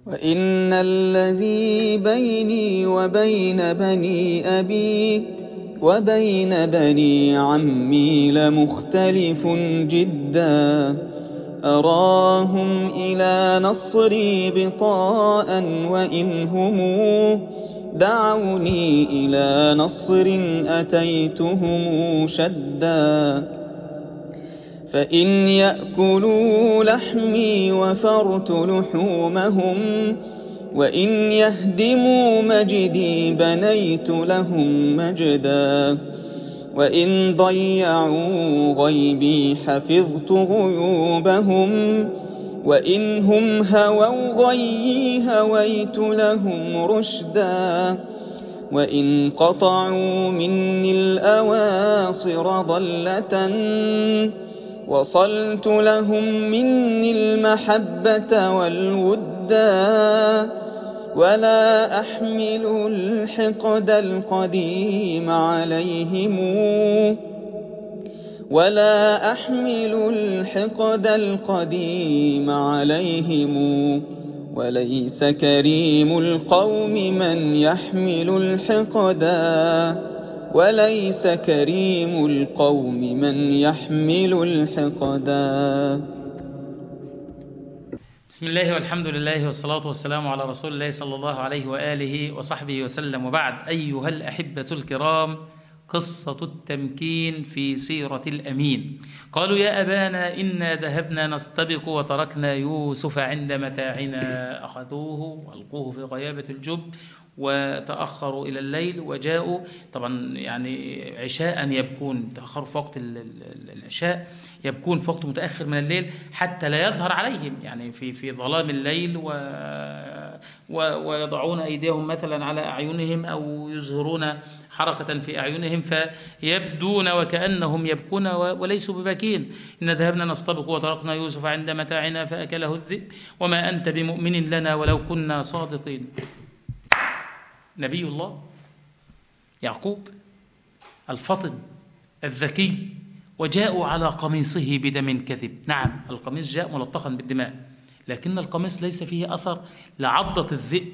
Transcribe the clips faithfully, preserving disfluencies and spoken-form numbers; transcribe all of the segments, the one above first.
وإن الذي بيني وبين بني أبي وبين بني عمي لمختلف جدا، أراهم إلى نصري بطاء وإن هم دعوني إلى نصر أتيتهم شدا. فإن يأكلوا لحمي وفرت لحومهم وإن يهدموا مجدي بنيت لهم مجدا، وإن ضيعوا غيبي حفظت غيوبهم وإن هم هووا غيي هويت لهم رشدا، وإن قطعوا مني الأواصر ضلة وصلت لهم مني المحبة والودا، ولا أحمل الحقد القديم عليهم ولا أحمل الحقد القديم عليهم وليس كريم القوم من يحمل الحقدا وليس كريم القوم من يحمل الحقدا. بسم الله والحمد لله والصلاة والسلام على رسول الله صلى الله عليه وآله وصحبه وسلم، وبعد. أيها الأحبة الكرام، قصة التمكين في سيرة الأمين. قالوا يا أبانا إنا ذهبنا نستبق وتركنا يوسف عند متاعنا، أخذوه وألقوه في غيابة الجب وتأخروا إلى الليل وجاءوا، طبعا يعني عشاء يبكون، تأخروا في وقت العشاء، يبكون في وقت متأخر من الليل حتى لا يظهر عليهم، يعني في في ظلام الليل و ويضعون أيديهم مثلا على أعينهم أو يظهرون حركة في أعينهم فيبدون وكأنهم يبكون وليسوا ببكين. إن ذهبنا نستبق وتركنا يوسف عند متاعنا فأكله الذئب وما أنت بمؤمن لنا ولو كنا صادقين. نبي الله يعقوب الفطن الذكي، وجاءوا على قميصه بدم كذب. نعم، القميص جاء ملطخا بالدماء، لكن القميص ليس فيه أثر لعضة الذئب،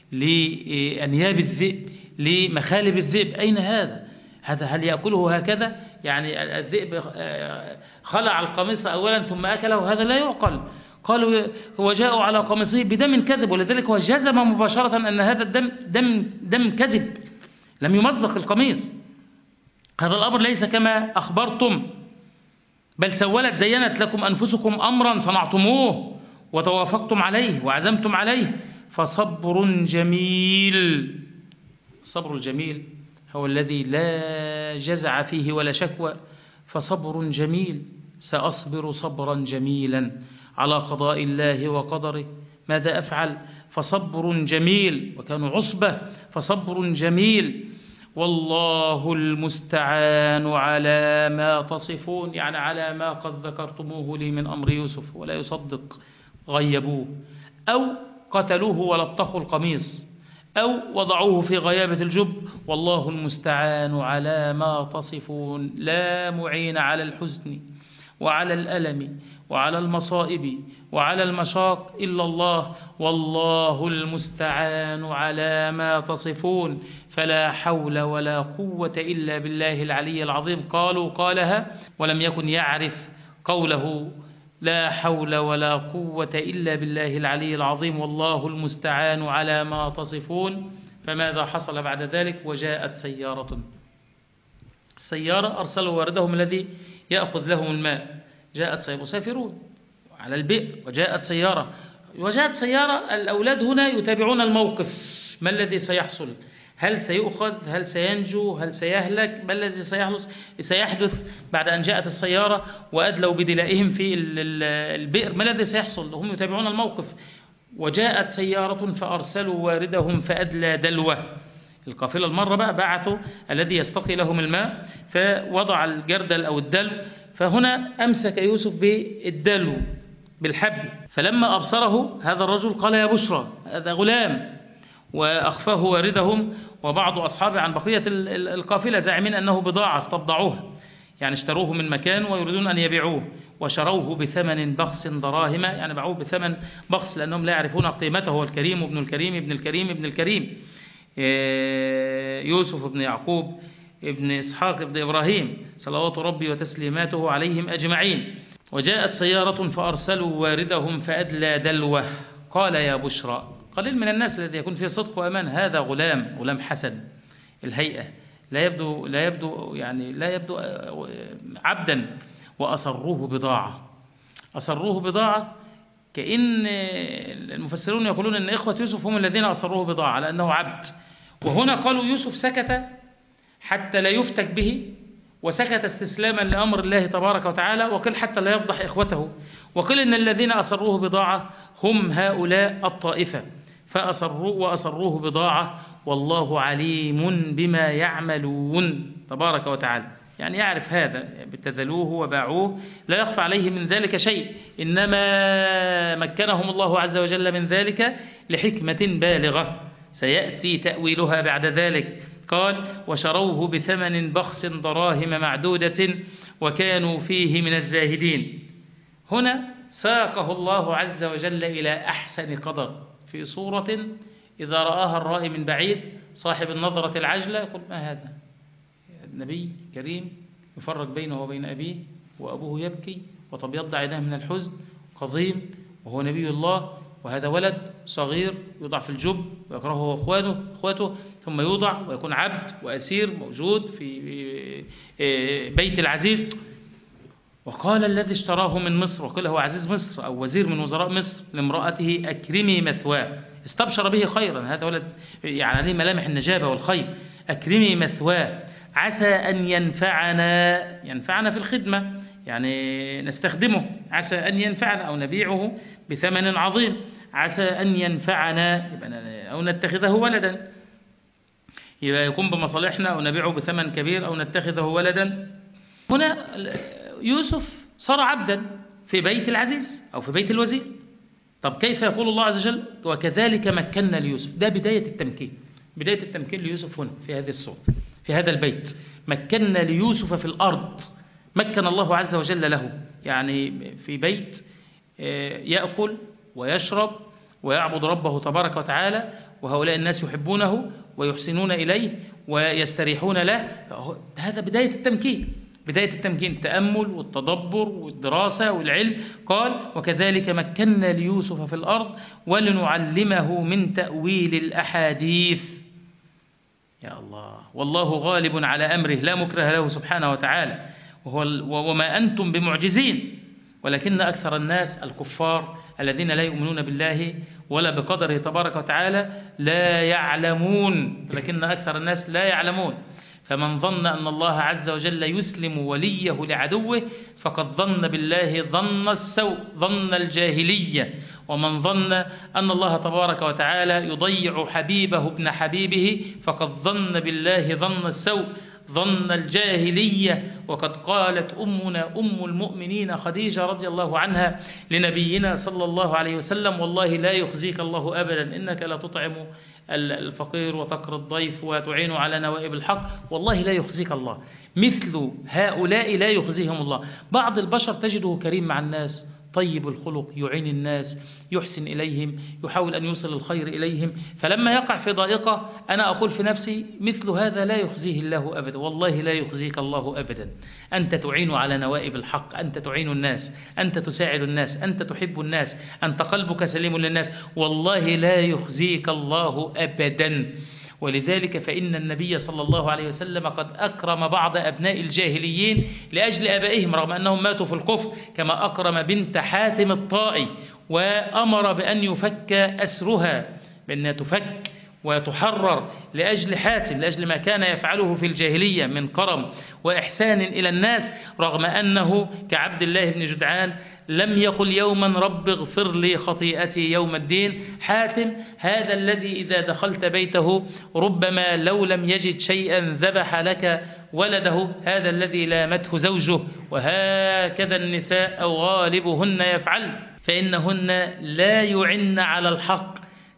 لأنياب الذئب، لمخالب الذئب. أين هذا؟ هذا هل يأكله هكذا؟ يعني الذئب خلع القميص أولا ثم أكله؟ هذا لا يعقل. قالوا وجاءوا على قميصه بدم كذب، ولذلك هو جزم مباشرة أن هذا الدم دم دم كذب، لم يمزق القميص. هذا الأمر ليس كما أخبرتم، بل سولت زينت لكم أنفسكم أمرا صنعتموه وتوافقتم عليه وعزمتم عليه، فصبر جميل. الصبر الجميل هو الذي لا جزع فيه ولا شكوى، فصبر جميل. سأصبر صبرا جميلا على قضاء الله وقدره، ماذا أفعل؟ فصبر جميل. وكانوا عصبة، فصبر جميل. والله المستعان على ما تصفون، يعني على ما قد ذكرتموه لي من أمر يوسف. ولا يصدق، غيبوه أو قتلوه ولطخوا القميص أو وضعوه في غيابة الجب. والله المستعان على ما تصفون. لا معين على الحزن وعلى الألم وعلى المصائب وعلى المشاق إلا الله، والله المستعان على ما تصفون. فلا حول ولا قوة إلا بالله العلي العظيم. قالوا قالها ولم يكن يعرف قوله لا حول ولا قوة إلا بالله العلي العظيم، والله المستعان على ما تصفون. فماذا حصل بعد ذلك؟ وجاءت سيارة. السيارة أرسلوا واردهم الذي يأخذ لهم الماء. جاءت سيارة، مسافرون على البئر، وجاءت سيارة. وجاءت سيارة، الأولاد هنا يتابعون الموقف، ما الذي سيحصل؟ هل سيؤخذ؟ هل سينجو؟ هل سيهلك؟ ما الذي سيحدث بعد أن جاءت السيارة وأدلوا بدلائهم في البئر؟ ما الذي سيحصل؟ هم يتابعون الموقف. وجاءت سيارة فأرسلوا واردهم فأدلى دلوه. القافلة المرة بقى بعثوا الذي يستقي لهم الماء، فوضع الجردل أو الدلو، فهنا أمسك يوسف بالدلو بالحبل، فلما أبصره هذا الرجل قال يا بشرى هذا غلام، وأخفاه واردهم وبعض أصحابه عن بقية القافلة، زاعمين أنه بضاعة استبضعوها، يعني اشتروه من مكان ويريدون أن يبيعوه، وشروه بثمن بخس دراهم، يعني باعوه بثمن بخس لأنهم لا يعرفون قيمته. هو الكريم ابن الكريم ابن الكريم ابن الكريم يوسف ابن يعقوب ابن إسحاق ابن إبراهيم صلوات ربي وتسليماته عليهم أجمعين. وجاءت سيارة فأرسلوا واردهم فأدلى دلوه قال يا بشرى. قليل من الناس الذي يكون فيه صدق وأمان. هذا غلام غلام حسن الهيئة، لا يبدو لا يبدو يعني لا يبدو عبدا. وأصروه بضاعة. أصروه بضاعة كأن المفسرون يقولون أن إخوة يوسف هم الذين أصروه بضاعة لأنه عبد. وهنا قالوا يوسف سكت حتى لا يفتك به، وسكت استسلاما لأمر الله تبارك وتعالى، وقيل حتى لا يفضح إخوته، وقيل إن الذين أصروه بضاعة هم هؤلاء الطائفة فأصروه وأصروه بضاعة والله عليم بما يعملون تبارك وتعالى. يعني يعرف هذا، ابتذلوه وباعوه لا يخفى عليه من ذلك شيء، إنما مكنهم الله عز وجل من ذلك لحكمة بالغة سيأتي تأويلها بعد ذلك. قال وشروه بثمن بخس دراهم معدودة وكانوا فيه من الزاهدين. هنا ساقه الله عز وجل إلى أحسن قدر في صورة إذا رآها الرائي من بعيد صاحب النظرة العجلة يقول ما هذا؟ النبي كريم يفرق بينه وبين أبيه وأبوه يبكي وتبيض عيناه من الحزن قضيم وهو نبي الله، وهذا ولد صغير يوضع في الجب ويكرهه أخواته أخواته ثم يوضع ويكون عبد وأسير موجود في بيت العزيز. وقال الذي اشتراه من مصر، وقال هو عزيز مصر أو وزير من وزراء مصر، لامرأته أكرمي مثواه. استبشر به خيرا، هذا ولد يعني عليه ملامح النجابة والخير. أكرمي مثواه عسى أن ينفعنا، ينفعنا في الخدمة يعني نستخدمه، عسى أن ينفعنا أو نبيعه بثمن عظيم، عسى أن ينفعنا أو نتخذه ولدا، يبقى يكون بمصالحنا أو نبيعه بثمن كبير أو نتخذه ولدا. هنا يوسف صار عبدا في بيت العزيز أو في بيت الوزير. طب كيف يقول الله عز وجل وكذلك مكنا ليوسف؟ ده بداية التمكين، بداية التمكين ليوسف هنا في هذه الصورة في هذا البيت. مكنا ليوسف في الأرض، مكن الله عز وجل له يعني في بيت يأكل ويشرب ويعبد ربه تبارك وتعالى، وهؤلاء الناس يحبونه ويحسنون إليه ويستريحون له. هذا بداية التمكين، بداية التمكين التأمل والتدبر والدراسة والعلم. قال وكذلك مكنا ليوسف في الأرض ولنعلمه من تأويل الأحاديث. يا الله، والله غالب على أمره لا مكره له سبحانه وتعالى، وهو وما أنتم بمعجزين، ولكن أكثر الناس الكفار الذين لا يؤمنون بالله ولا بقدره تبارك وتعالى لا يعلمون، لكن أكثر الناس لا يعلمون. فمن ظن أن الله عز وجل يسلم وليه لعدوه فقد ظن بالله ظن السوء، ظن الجاهلية. ومن ظن أن الله تبارك وتعالى يضيع حبيبه ابن حبيبه فقد ظن بالله ظن السوء، ظن الجاهلية. وقد قالت أمنا أم المؤمنين خديجة رضي الله عنها لنبينا صلى الله عليه وسلم والله لا يخزيك الله أبدا، إنك لا تطعم الفقير وتقر الضيف وتعين على نوائب الحق، والله لا يخزيك الله. مثل هؤلاء لا يخزيهم الله. بعض البشر تجده كريم مع الناس، طيب الخلق، يعين الناس، يحسن إليهم، يحاول أن يوصل الخير إليهم، فلما يقع في ضائقة أنا أقول في نفسي مثل هذا لا يخزيه الله أبدا، والله لا يخزيك الله أبدا. أنت تعين على نوائب الحق، أنت تعين الناس، أنت تساعد الناس، أنت تحب الناس، أنت قلبك سليم للناس، والله لا يخزيك الله أبدا. ولذلك فإن النبي صلى الله عليه وسلم قد أكرم بعض أبناء الجاهليين لأجل آبائهم رغم أنهم ماتوا في الكفر، كما أكرم بنت حاتم الطائي وأمر بأن يفك أسرها، بأنها تفك وتحرر لأجل حاتم، لأجل ما كان يفعله في الجاهلية من كرم وإحسان إلى الناس، رغم أنه كعبد الله بن جدعان لم يقل يوما رب اغفر لي خطيئتي يوم الدين. حاتم هذا الذي إذا دخلت بيته ربما لو لم يجد شيئا ذبح لك ولده، هذا الذي لامته زوجه. وهكذا النساء أو غالبهن يفعل، فإنهن لا يعن على الحق.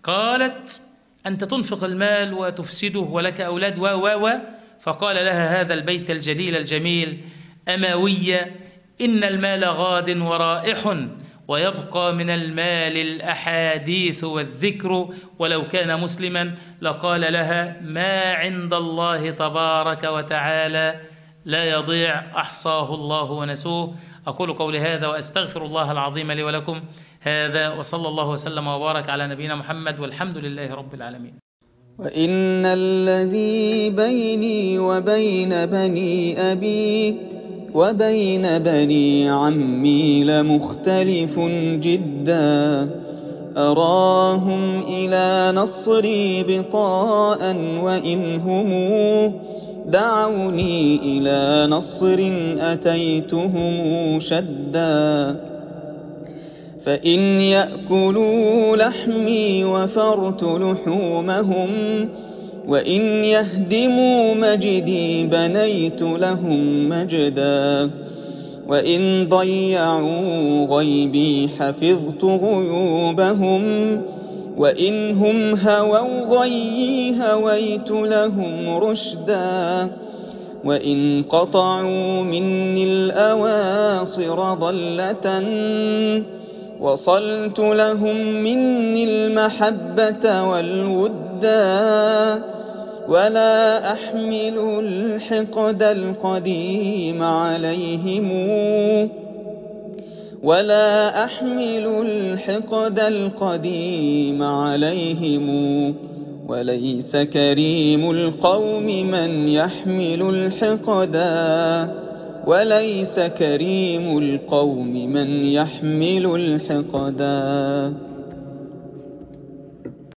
قالت أنت تنفق المال وتفسده ولك أولاد و و و فقال لها هذا البيت الجليل الجميل أماوية إن المال غاد ورائح، ويبقى من المال الأحاديث والذكر، ولو كان مسلما لقال لها ما عند الله تبارك وتعالى لا يضيع، أحصاه الله ونسوه. أقول قولي هذا وأستغفر الله العظيم لي ولكم هذا، وصلى الله وسلم وبارك على نبينا محمد، والحمد لله رب العالمين. وإن الذي بيني وبين بني أبي وبين بني عمي لمختلف جدا، أراهم إلى نصري بطاء وإن هم دعوني إلى نصر أتيتهم شدا. فإن يأكلوا لحمي وفرت لحومهم، وإن يهدموا مجدي بنيت لهم مجدا، وإن ضيعوا غيبي حفظت غيوبهم، وإن هم هووا غيي هويت لهم رشدا، وإن قطعوا مني الأواصر ضلة وصلت لهم مني المحبة والودا. ولا أحمل الحقد القديم عليهم ولا أحمل الحقد القديم عليهم وليس كريم القوم من يحمل الحقدا وليس كريم القوم من يحمل الحقدا.